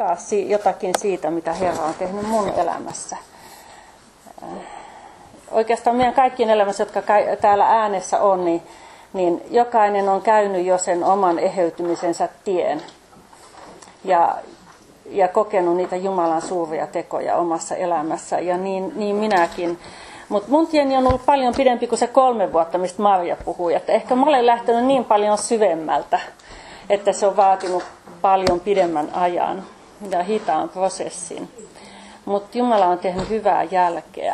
jakaa jotakin siitä, mitä Herra on tehnyt mun elämässä. Oikeastaan meidän kaikkien elämässä, jotka täällä äänessä on, niin jokainen on käynyt jo sen oman eheytymisensä tien ja kokenut niitä Jumalan suuria tekoja omassa elämässä, ja niin minäkin. Mutta mun tieni on ollut paljon pidempi kuin se 3 vuotta, mistä Marja puhui. Että ehkä mä olen lähtenyt niin paljon syvemmältä, että se on vaatinut paljon pidemmän ajan ja hitaan prosessin. Mutta Jumala on tehnyt hyvää jälkeä.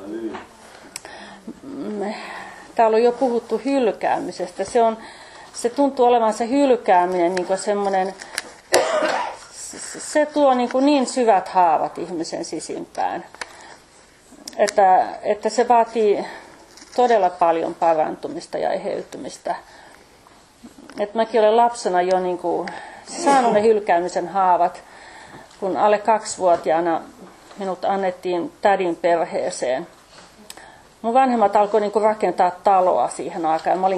Täällä on jo puhuttu hylkäämisestä. Se tuntuu olevan se hylkääminen niin kuin semmoinen, se tuo niin syvät haavat ihmisen sisimpään, että se vaatii todella paljon parantumista ja eheytymistä. Et mäkin olen lapsena jo niin kuin saanut ne hylkäämisen haavat, kun alle 2-vuotiaana minut annettiin tädin perheeseen. Mun vanhemmat alkoi niin kuin rakentaa taloa siihen aikaan. Mä olin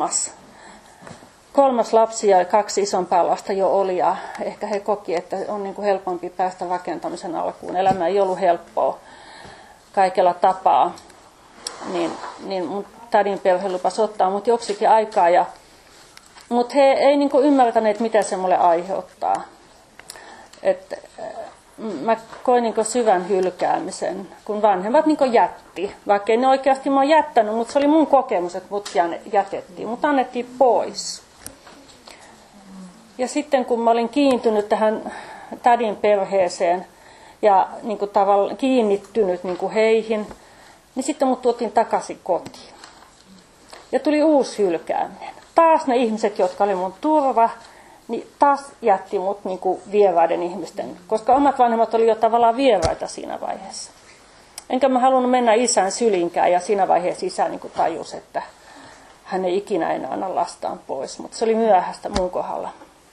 kolmas lapsi ja 2 isompaa lasta jo oli, ja ehkä he koki, että on niin kuin helpompi päästä rakentamisen alkuun. Elämä ei ollut helppoa kaikella tapaa. Niin mun tädin perhe lupasi ottaa mut joksikin aikaa, mutta he ei niin kuin ymmärtäneet, mitä se mulle aiheuttaa. Mä koin niin kuin syvän hylkäämisen, kun vanhemmat niin kuin jätti. Vaikka ei ne oikeasti mä oon jättänyt, mutta se oli mun kokemus, että mut jätettiin. Mut annettiin pois. Ja sitten kun mä olin kiintynyt tähän tädin perheeseen ja niin kuin tavallaan kiinnittynyt niin kuin heihin, niin sitten mut tuotiin takaisin kotiin. Ja tuli uusi hylkääminen. Taas ne ihmiset, jotka oli mun turva, niin taas jätti mut niin kuin vieraiden ihmisten, koska omat vanhemmat oli jo tavallaan vieraita siinä vaiheessa. Enkä mä halunnut mennä isän sylinkään, ja siinä vaiheessa isä niin kuin tajusi, että hän ei ikinä enää anna lastaan pois, mutta se oli myöhäistä mun kohdalla.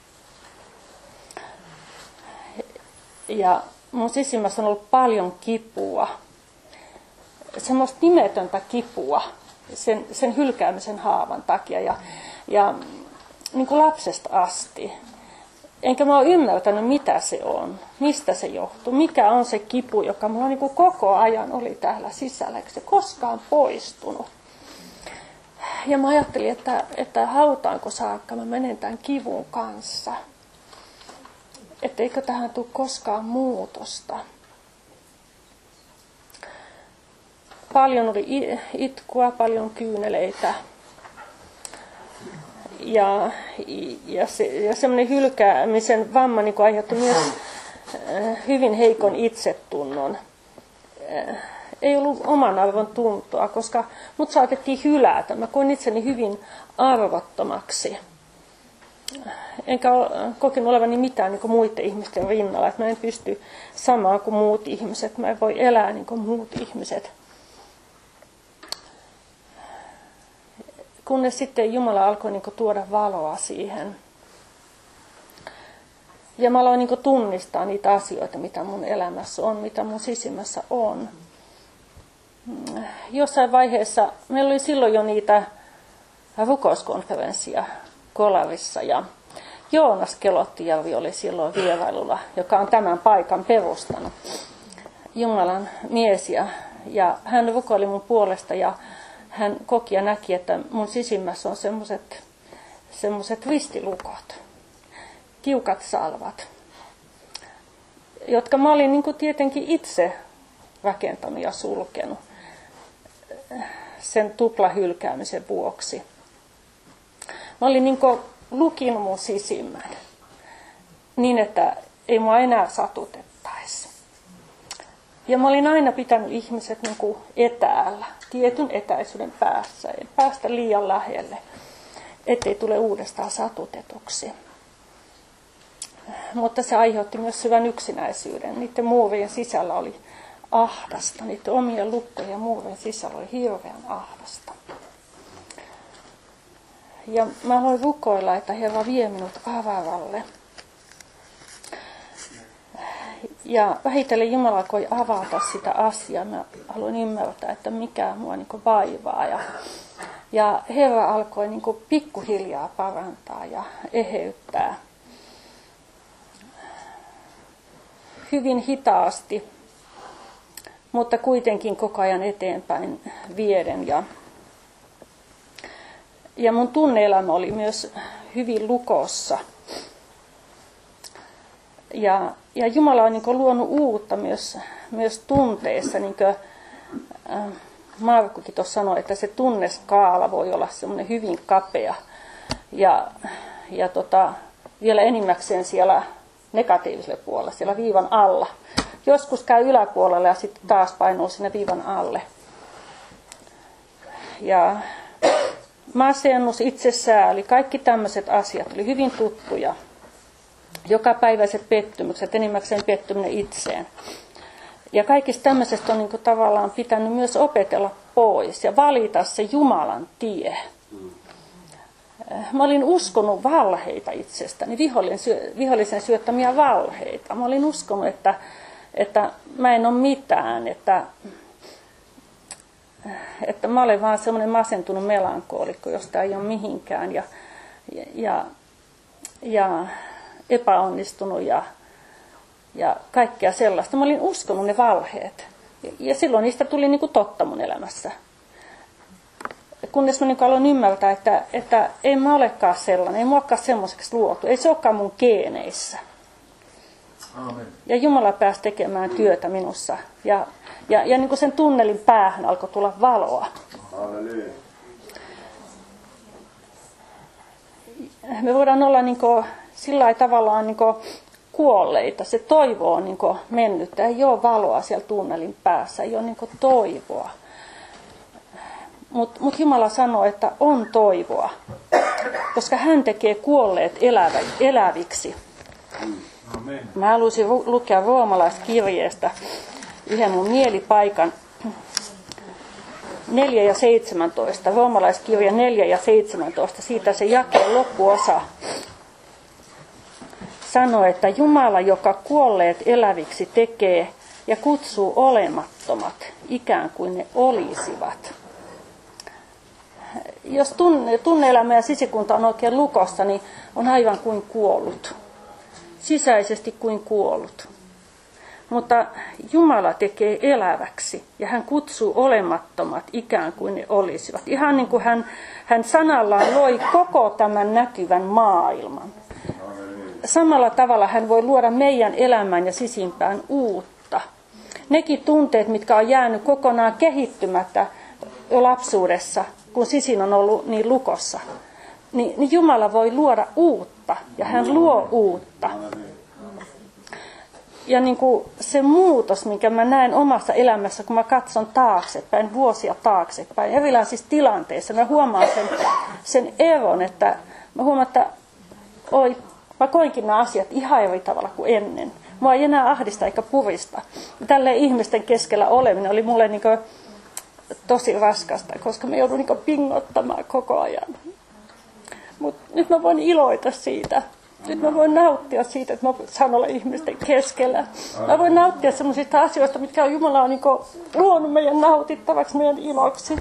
Ja mun sisimmässä on ollut paljon kipua, semmoista nimetöntä kipua sen hylkäämisen haavan takia ja niin kuin lapsesta asti. Enkä mä ole ymmärtänyt, mitä se on, mistä se johtuu, mikä on se kipu, joka mulla niin kuin koko ajan oli täällä sisällä, eikö se koskaan poistunut. Ja mä ajattelin, että hautaanko saakka mä menen tämän kivun kanssa. Että eikö tähän tule koskaan muutosta. Paljon oli itkua, paljon kyyneleitä. Ja semmoinen hylkäämisen vamma niin aiheutti myös hyvin heikon itsetunnon. Ei ollut oman arvon tuntoa, koska mut saatettiin hylätä. Mä koin itseni hyvin arvottomaksi. Enkä kokenut olevani mitään niin kuin muiden ihmisten rinnalla. Että mä en pysty samaan kuin muut ihmiset. Mä en voi elää niin kuin muut ihmiset. Kunnes sitten Jumala alkoi niin kuin tuoda valoa siihen. Ja mä aloin niin kuin tunnistaa niitä asioita, mitä mun elämässä on, mitä mun sisimmässä on. Jossain vaiheessa, meillä oli silloin jo niitä rukouskonferenssia Kolarissa, ja Joonas Kelottijärvi oli silloin vierailulla, joka on tämän paikan perustanut. Jumalan mies, ja hän rukoili mun puolesta, ja hän koki ja näki, että mun sisimmässä on semmoiset ristilukot, tiukat salvat, jotka mä olin niin kuin tietenkin itse rakentanut ja sulkenut sen tuplahylkäämisen vuoksi. Mä olin niin kuin lukinut mun sisimmän niin, että ei mua enää satutettaisi. Ja mä olin aina pitänyt ihmiset niin kuin etäällä, tietyn etäisyyden päässä, ei päästä liian lähelle, ettei tule uudestaan satutetuksi. Mutta se aiheutti myös syvän yksinäisyyden. Niiden muurien sisällä oli ahdasta, niiden omien lukkojen muurien sisällä oli hirveän ahdasta. Ja mä aloin rukoilla, että Herra vie minut avaralle. Ja vähitellen Jumala alkoi avata sitä asiaa. Mä aloin ymmärtää, että mikä mua niin kuin vaivaa. Ja Herra alkoi niin kuin pikkuhiljaa parantaa ja eheyttää. hyvin hitaasti, mutta kuitenkin koko ajan eteenpäin vieden. Ja mun tunne-elämä oli myös hyvin lukossa. Ja Jumala on niin kuin luonut uutta myös tunteissa. Niin kuin Markkukin tuossa sanoi, että se tunneskaala voi olla semmoinen hyvin kapea. Ja vielä enimmäkseen siellä negatiivisella puolella, siellä viivan alla. Joskus käy yläpuolella ja sitten taas painuu sinne viivan alle. Ja masennus, itsesääli, kaikki tämmöiset asiat oli hyvin tuttuja. Jokapäiväiset pettymykset, enimmäkseen pettyminen itseen. Ja kaikista tämmöisestä on niin kuin tavallaan pitänyt myös opetella pois ja valita se Jumalan tie. Mä olin uskonut valheita itsestäni, vihollisen syöttämiä valheita. Mä olin uskonut, että mä en ole mitään, että mä olen vaan semmoinen masentunut melankoolikko, josta ei ole mihinkään ja epäonnistunut ja kaikkea sellaista. Mä olin uskonut ne valheet ja silloin niistä tuli niin kuin totta mun elämässä. Kunnes mä niin aloin ymmärtää, että ei mä olekaan sellainen, ei mä olekaan semmoiseksi luotu, ei se olekaan mun geeneissä. Aamen. Ja Jumala pääsi tekemään työtä minussa. Ja niin kuin sen tunnelin päähän alkoi tulla valoa. Halleluja. Me voidaan olla niin kuin, sillä lailla tavallaan niin kuin kuolleita. Se toivo on niin kuin mennyt. Ei ole valoa siellä tunnelin päässä, ei ole niin kuin toivoa. Mut Jumala sanoo, että on toivoa, koska hän tekee kuolleet eläviksi. Amen. Mä haluaisin lukea roomalaiskirjeestä yhden mun mielipaikan 4 ja 17. Roomalaiskirja 4 ja 17. Siitä se jakeen loppuosa sanoo, että Jumala, joka kuolleet eläviksi tekee ja kutsuu olemattomat ikään kuin ne olisivat. Jos tunne-elämä ja sisikunta on oikein lukossa, niin on aivan kuin kuollut. Sisäisesti kuin kuollut. Mutta Jumala tekee eläväksi ja hän kutsuu olemattomat ikään kuin ne olisivat. Ihan niin kuin hän sanallaan loi koko tämän näkyvän maailman. Samalla tavalla hän voi luoda meidän elämään ja sisimpään uutta. Nekin tunteet, mitkä on jäänyt kokonaan kehittymättä jo lapsuudessa, kun sisin on ollut niin lukossa, niin Jumala voi luoda uutta ja hän luo uutta. Ja niin kuin se muutos, minkä mä näen omassa elämässä, kun mä katson taaksepäin, vuosia taaksepäin, erilaisissa tilanteissa, mä huomaan sen eron, että mä huomaan, että mä koinkin nämä asiat ihan eri tavalla kuin ennen. Mua ei enää ahdista eikä purista. Tälleen ihmisten keskellä oleminen oli mulle niin kuin tosi raskasta, koska mä joudun niin pingottamaan koko ajan. Mutta nyt mä voin iloita siitä. Nyt mä voin nauttia siitä, että mä saan olla ihmisten keskellä. Mä voin nauttia sellaisista asioista, mitkä Jumala on niin luonut meidän nautittavaksi, meidän iloksi.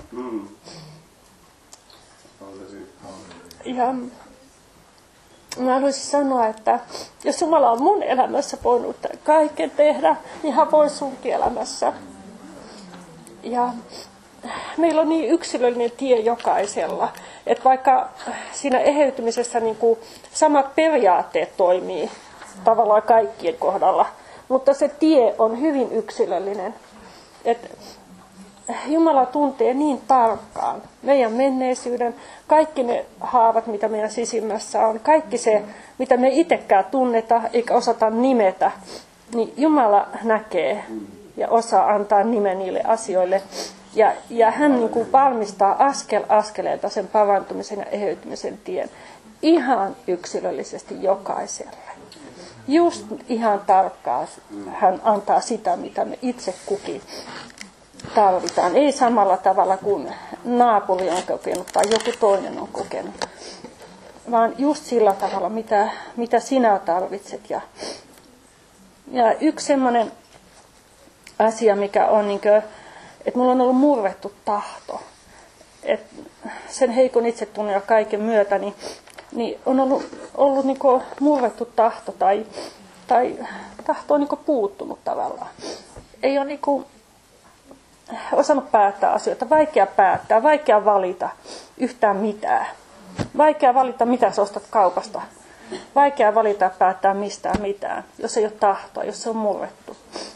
Ja mä haluaisin sanoa, että jos Jumala on mun elämässä voinut kaiken tehdä, niin hän voi sunkin elämässä. Ja meillä on niin yksilöllinen tie jokaisella, että vaikka siinä eheytymisessä niin kuin samat periaatteet toimii tavallaan kaikkien kohdalla, mutta se tie on hyvin yksilöllinen. Että Jumala tuntee niin tarkkaan meidän menneisyyden, kaikki ne haavat, mitä meidän sisimmässä on, kaikki se, mitä me itsekään tunneta eikä osata nimetä, niin Jumala näkee ja osaa antaa nimen niille asioille. Ja hän niin kuin valmistaa askel askeleelta sen parantumisen ja eheytymisen tien ihan yksilöllisesti jokaiselle. Just ihan tarkkaan hän antaa sitä, mitä me itse kukin tarvitaan. Ei samalla tavalla kuin naapuri on kokenut tai joku toinen on kokenut, vaan just sillä tavalla, mitä sinä tarvitset. Ja yksi semmoinen asia, mikä on niin kuin, että mulla on ollut murrettu tahto. Et sen heikon itsetunnon ja kaiken myötä niin on ollut niin kuin murrettu tahto tai tahto on niin kuin puuttunut tavallaan. Ei ole niin kuin osannut päättää asioita, vaikea päättää, vaikea valita yhtään mitään. Vaikea valita, mitä sä ostat kaupasta. Vaikea valita ja päättää mistään mitään, jos ei ole tahtoa, jos se on murrettu.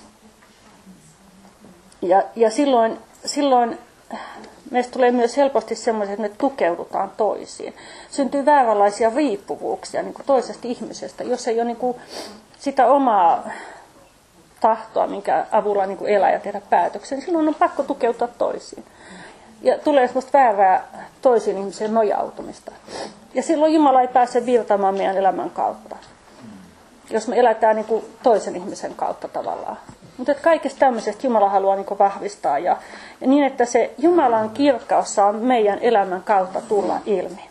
Ja silloin meistä tulee myös helposti semmoiset, että me tukeudutaan toisiin. Syntyy vääränlaisia riippuvuuksia niin kuin toisesta ihmisestä, jos ei ole niin kuin sitä omaa tahtoa, minkä avulla niin kuin elää ja tehdä päätöksen. Silloin on pakko tukeutua toisiin. Ja tulee semmoista väärää toisiin ihmiseen nojautumista. Ja silloin Jumala ei pääse virtaamaan meidän elämän kautta. Jos me eletään niin kuin toisen ihmisen kautta tavallaan. Mutta kaikesta tämmöisestä Jumala haluaa niin kuin vahvistaa. Ja niin, että se Jumalan kirkkaus saa meidän elämän kautta tulla ilmi.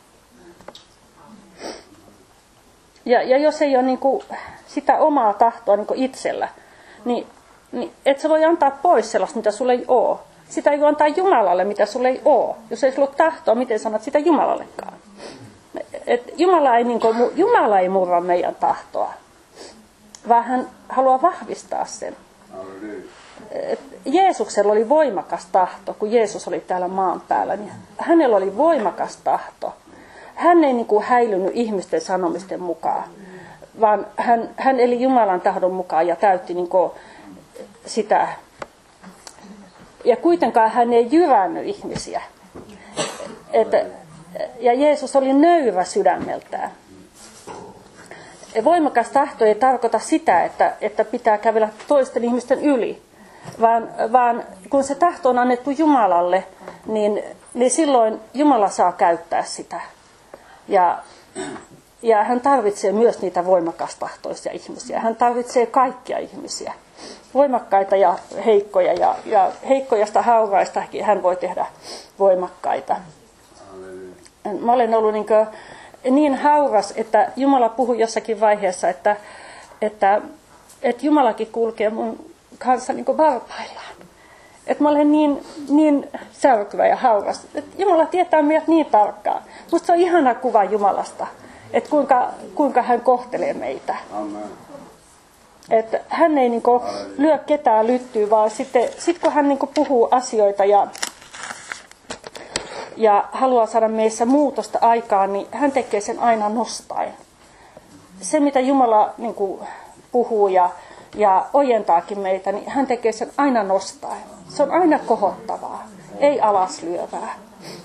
Ja jos ei ole niin kuin sitä omaa tahtoa niin kuin itsellä, niin et sä voi antaa pois sellaista, mitä sulla ei ole. Sitä ei voi antaa Jumalalle, mitä sulla ei ole. Jos ei sulla ole tahtoa, miten sanot sitä Jumalallekaan? Jumala ei murra meidän tahtoa, vaan hän haluaa vahvistaa sen. Jeesuksella oli voimakas tahto, kun Jeesus oli täällä maan päällä. Niin hänellä oli voimakas tahto. Hän ei niin kuin häilynyt ihmisten sanomisten mukaan, vaan hän eli Jumalan tahdon mukaan ja täytti niin kuin sitä. Ja kuitenkaan hän ei jyrännyt ihmisiä. Ja Jeesus oli nöyrä sydämeltään. Voimakas tahto ei tarkoita sitä, että pitää kävellä toisten ihmisten yli, vaan kun se tahto on annettu Jumalalle, niin silloin Jumala saa käyttää sitä. Ja hän tarvitsee myös niitä voimakastahtoisia ihmisiä. Hän tarvitsee kaikkia ihmisiä. Voimakkaita ja heikkoja. Ja heikkojasta hauraistakin hän voi tehdä voimakkaita. Mä olen ollut niin hauras, että Jumala puhui jossakin vaiheessa, että Jumalakin kulkee mun kanssa niin kuin varpaillaan. Että mä olen niin särkyvä ja hauras. Että Jumala tietää meidät niin tarkkaan. Musta se on ihana kuva Jumalasta, että kuinka hän kohtelee meitä. Amen. Että hän ei niin kuin lyö ketään lyttyä, vaan sitten kun hän niin kuin puhuu asioita ja haluaa saada meissä muutosta aikaan, niin hän tekee sen aina nostaen. Se, mitä Jumala niin kuin puhuu ja ojentaakin meitä, niin hän tekee sen aina nostaen. Se on aina kohottavaa, ei alaslyövää.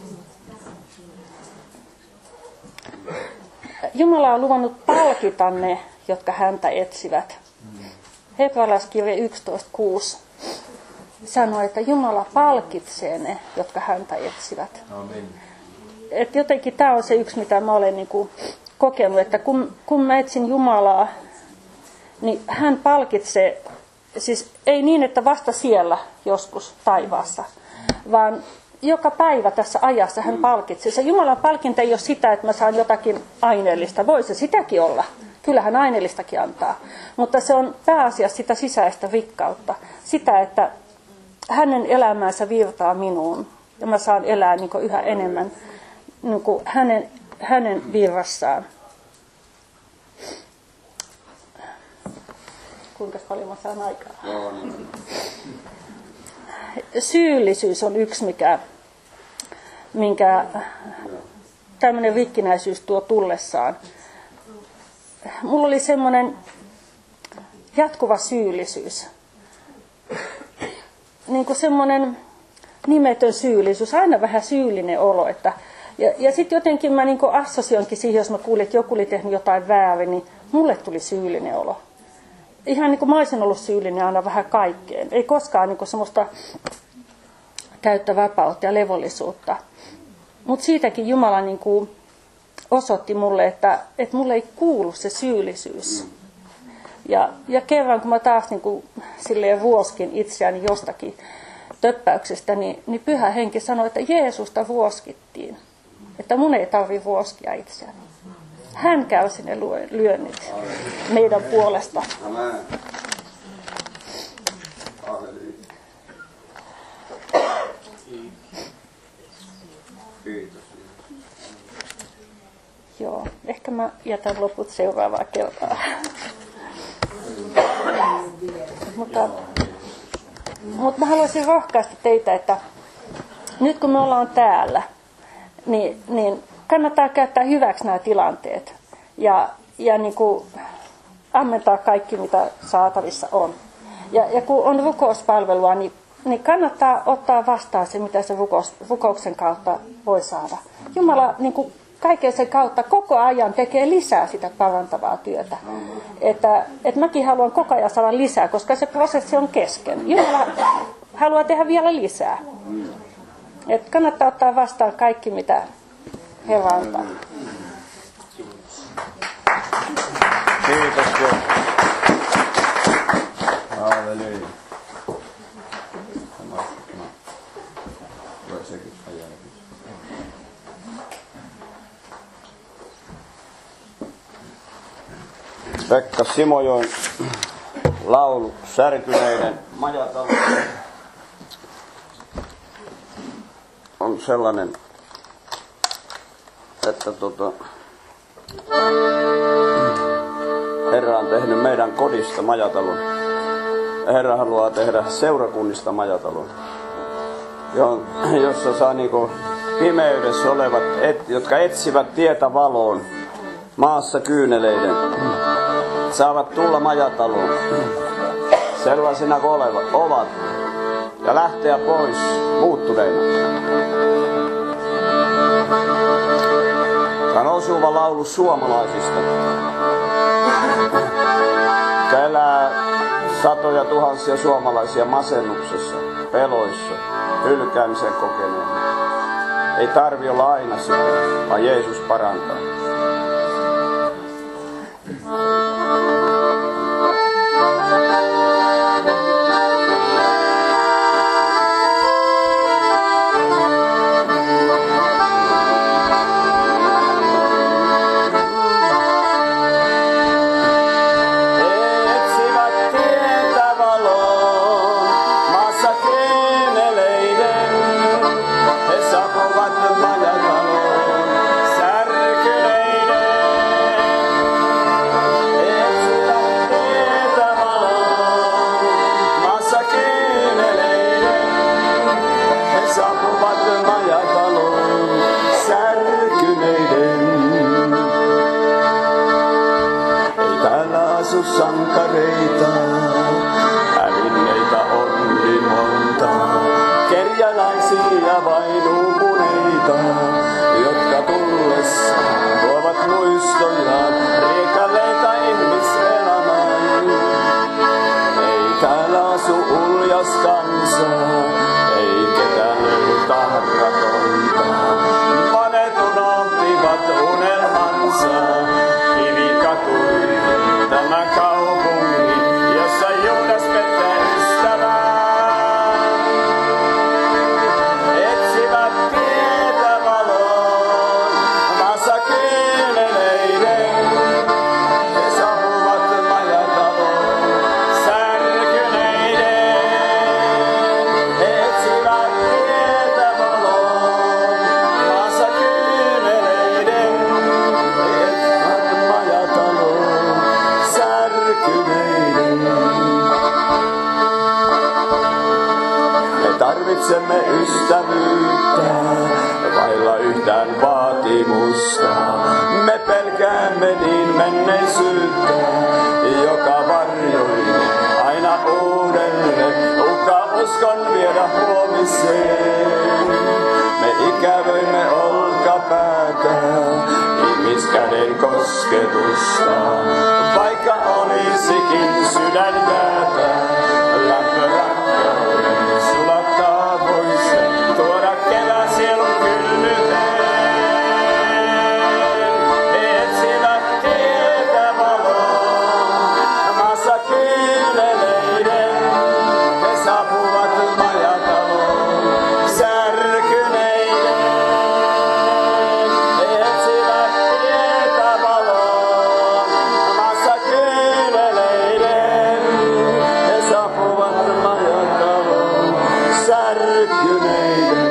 Jumala on luvannut palkita ne, jotka häntä etsivät. Hebrealaiskirje 11:6 sanoo, että Jumala palkitsee ne, jotka häntä etsivät. Amen. Et jotenkin tämä on se yksi, mitä mä olen niinku kokenut, että kun mä etsin Jumalaa, niin hän palkitsee, siis ei niin, että vasta siellä joskus taivaassa, vaan joka päivä tässä ajassa hän palkitsee. Se Jumalan palkinta ei ole sitä, että mä saan jotakin aineellista. Voi se sitäkin olla. Kyllähän aineellistakin antaa. Mutta se on pääasiassa sitä sisäistä rikkautta. Sitä, että hänen elämäänsä virtaa minuun. Ja mä saan elää niin kuin yhä enemmän niin kuin hänen virrassaan. Kuinka paljon mä saan aikaa? Syyllisyys on yksi, minkä tämmöinen rikkinäisyys tuo tullessaan. Mulla oli semmoinen jatkuva syyllisyys. Niin kuin semmoinen nimetön syyllisyys, aina vähän syyllinen olo. Ja sitten jotenkin mä niin kuin assosioinkin siihen, jos mä kuulin, että joku oli tehnyt jotain väärin, niin mulle tuli syyllinen olo. Ihan niin kuin mä olisin ollut syyllinen aina vähän kaikkeen. Ei koskaan niin kuin semmoista täyttä vapautta ja levollisuutta. Mutta siitäkin Jumala niin kuin osoitti mulle, että mulle ei kuulu se syyllisyys. Ja kerran kun mä taas niin kuin silleen ruoskin itseäni jostakin töppäyksestä, niin Pyhä Henki sanoi, että Jeesusta ruoskittiin. Että mun ei tarvitse ruoskia itseäni. Hän käy sinne lyönnit meidän puolesta. Amen. Kiitos. Joo, ehkä mä jätän loput seuraavaa kertaa. Mutta mä haluaisin rohkaista teitä, että nyt kun me ollaan täällä, niin kannattaa käyttää hyväksi nämä tilanteet ja niin kuin ammentaa kaikki, mitä saatavissa on. Ja kun on rukouspalvelua, niin kannattaa ottaa vastaan se, mitä se rukouksen kautta voi saada. Jumala niin kuin kaiken sen kautta koko ajan tekee lisää sitä parantavaa työtä. Että mäkin haluan koko ajan saada lisää, koska se prosessi on kesken. Jumala haluaa tehdä vielä lisää. Et kannattaa ottaa vastaan kaikki, mitä Herra antaa. Kiitos. Halleluja. Pekka Simojoen laulu Särkyneiden majatalo on sellainen, että Herra on tehnyt meidän kodista majatalon. Herra haluaa tehdä seurakunnista majatalon, jossa saa niinku pimeydessä olevat, jotka etsivät tietä valoon, maassa kyyneleiden, saavat tulla majataloon sellaisina kuin ovat ja lähteä pois muuttuneina. Tämä on osuva laulu suomalaisista, jotka elää satoja tuhansia suomalaisia masennuksessa, peloissa, hylkäämisen kokeneena. Ei tarvi olla aina sitä, vaan Jeesus parantaa. Sankareita, hävinneitä on niin monta, kerjäläisiä vain uupuneita, jotka tullessa tuovat muistojaan riekaleita ihmiselämään. Ei täällä asu uljas kansa, ei ketään löydy tahratonta. Monet unohtivat unelmansa, kivikatui tämä kaupunki, jossa Juudas pettää ystävää. Etsivät tietä valoon, maassa kyyneleiden. He saapuvat majataloon, särkyneiden. Etsivät tietä valoon, maassa kyyneleiden. Etsivät majataloon, särkyneiden. Me tarvitsemme ystävyyttä, vailla yhtään vaatimusta. Me pelkäämme niin menneisyyttä, joka varjoilee aina uudelleen. Uhkaa uskon viedä huomiseen. Me ikävöimme olkapäätä, ihmiskäden kosketusta. Vaikka olisikin sydän jäätä, lämpö rakkauden sulattaa pois, tuoda kevään sielun kylmyyteen. Etsivät tietä valoon, maassa kyyneleiden. He saapuvat majataloon, särkyneiden. Etsivät tietä valoon, maassa kyyneleiden. He saapuvat majataloon, särkyneiden.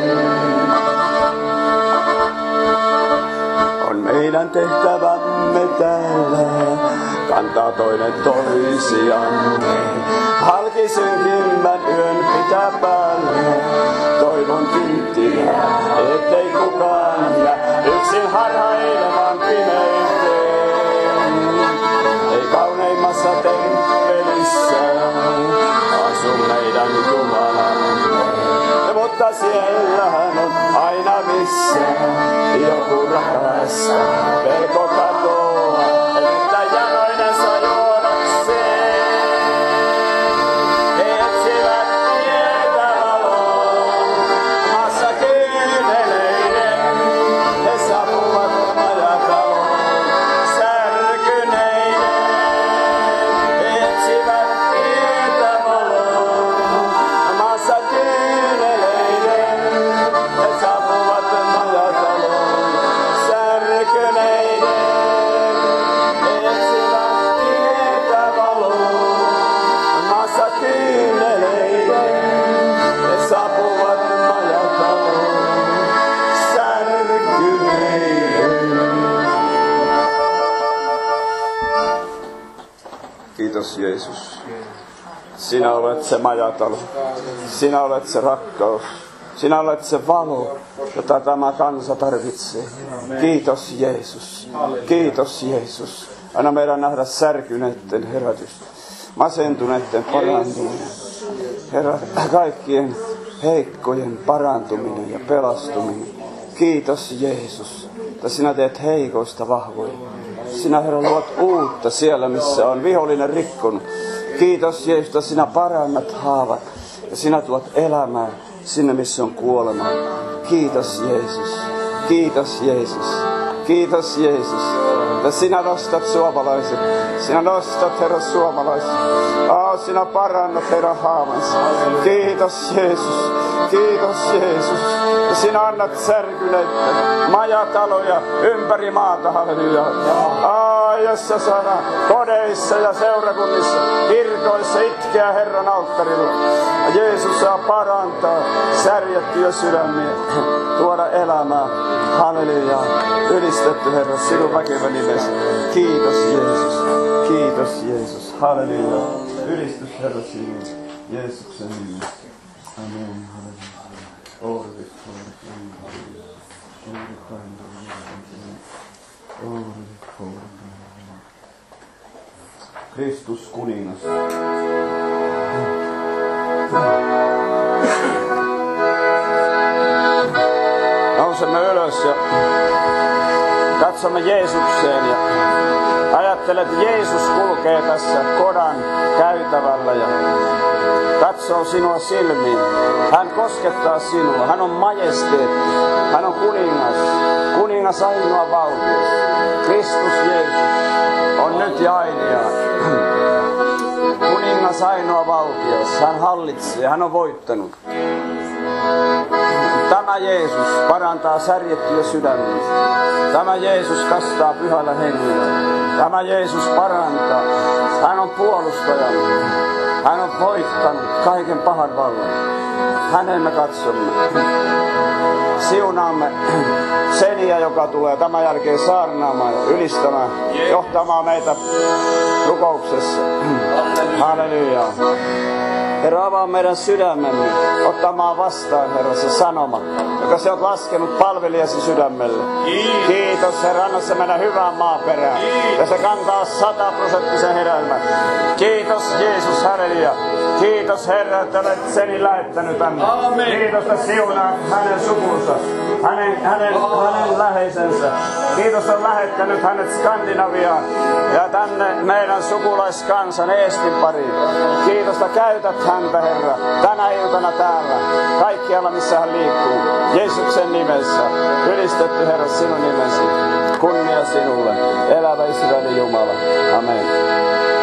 On meidän tehtävämme täällä kantaa toinen toisiamme, Halki synkimmän yön pitää päällä, toivon kynttilä, ettei kukaan jää yksin harhailemaan pimeyteen. Ei kauneimmassa temppelissä asu meidän Jumalamme, mutta siellähän on aina missä joku rakastaa. Pelko katoaa, että janoinensa juodakseen. He etsivät tietä valoon, maassa kyyneleiden. He saapuvat majataloon, särkyneiden. He etsivät tietä valoon, maassa kyyneleiden. He saapuvat majataloon, särkyneiden. He etsivät tietä valoon, maassa kyyneleiden. He saapuvat majataloon, särkyneiden. Kiitos Jeesus. Sinä olet se majatalo. Sinä olet se rakkaus. Sinä olet se valo, jota tämä kansa tarvitsee. Kiitos Jeesus. Kiitos Jeesus. Anna meidän nähdä särkyneiden herätystä. Masentuneiden parantuminen. Herra, kaikkien heikkojen parantuminen ja pelastuminen. Kiitos Jeesus, että sinä teet heikoista vahvoja. Sinä Herra luot uutta siellä, missä on vihollinen rikkonut. Kiitos Jeesus, että sinä parannat haavat ja sinä tuot elämää sinne, missä on kuolema. Kiitos Jeesus. Kiitos Jeesus. Kiitos Jeesus, että sinä nostat suomalaiset. Sinä nostat Herra suomalaiset. Sinä parannat heidän haavansa. Kiitos Jeesus. Kiitos Jeesus. Ja sinä annat särkyneitä majataloja ympäri maata. Halleluja. Jossa saadaan kodeissa ja seurakunnissa, kirkoissa itkeä Herran alttarilla. Ja Jeesus saa parantaa särjettyjä sydämiä, tuoda elämää. Halleluja. Ylistetty Herra sinun väkevä nimesi. Kiitos Jeesus. Kiitos Jeesus. Halleluja. Ylistys Herra sinun Jeesuksen nimessä. Amen. Kristus kuningas. Nousemme ylös ja katsomme Jeesukseen ja ajattele, että Jeesus kulkee tässä kodan käytävällä ja katsoo sinua silmiin. Hän koskettaa sinua. Hän on majesteetti. Hän on kuningas. Kuningas ainoa valtias. Kristus Jeesus on nyt ja aina. Kuningas ainoa valtias. Hän hallitsee. Hän on voittanut. Tämä Jeesus parantaa särjettyjä sydämiä. Tämä Jeesus kastaa pyhällä hengellä. Tämä Jeesus parantaa. Hän on puolustaja. Hän on voittanut kaiken pahan vallan. Häneen me katsomme. Siunaamme Seniä, joka tulee tämän jälkeen saarnaamaan ja ylistämään, johtamaan meitä rukouksessa. Halleluja. Herra, avaa meidän sydämemme ottamaan vastaan, Herra, se sanoma, joka se on laskenut palvelijasi sydämelle. Kiitos, Herra, anna se mennä hyvään maaperään. Ja se kantaa 100% hedelmän. Kiitos, Jeesus, halleluja. Kiitos, Herra, että olet Senin lähettänyt tänne. Kiitos, että siunaa hänen sukunsa, hänen läheisensä. Kiitos, että lähettänyt hänet Skandinaviaan ja tänne meidän sukulaiskansan Eestin pariin. Kiitos, että käytät häntä, Herra, tänä iltana täällä, kaikkialla missä hän liikkuu. Jeesuksen nimessä, ylistetty Herra sinun nimesi. Kunnia sinulle, elävä Israelin Jumala. Amen.